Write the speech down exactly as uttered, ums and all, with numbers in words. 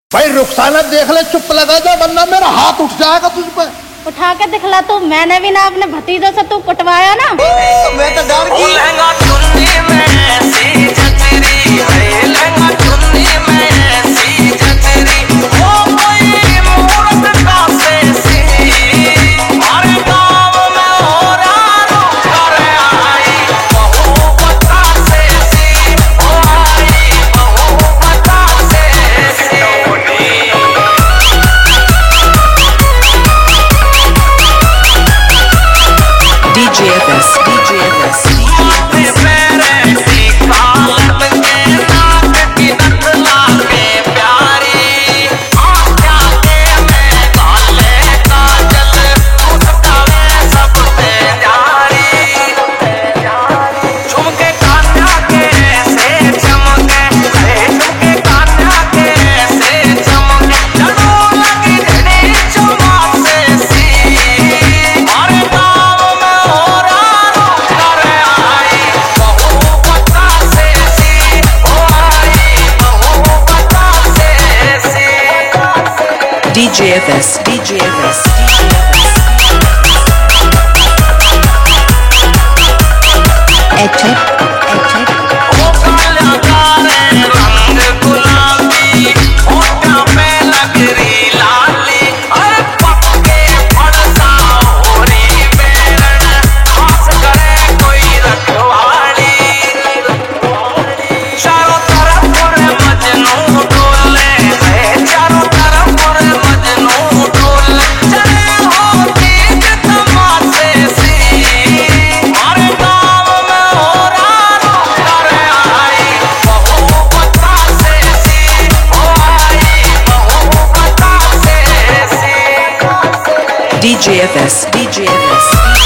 भाई रुखसाना देख ले, चुप लगा जा वरना मेरा हाथ उठ जाएगा तुझ पे। उठा के दिखला तू, मैंने भी ना अपने भतीजों से तू कुटवाया ना। मैं तो डर गई। लहंगा चुन्नी में सी जचरी है, लहंगा चुन्नी में सी जचरी, ओ कोई मूरत का से सी, हमारे गाँव में हो रहा रुक कर आई, बहू पता से सी, ओ आई बहू पता से सी। D J F S, D J F S. D J F S, D J F S, D J F S. Edit, edit. D J F S, D J F S.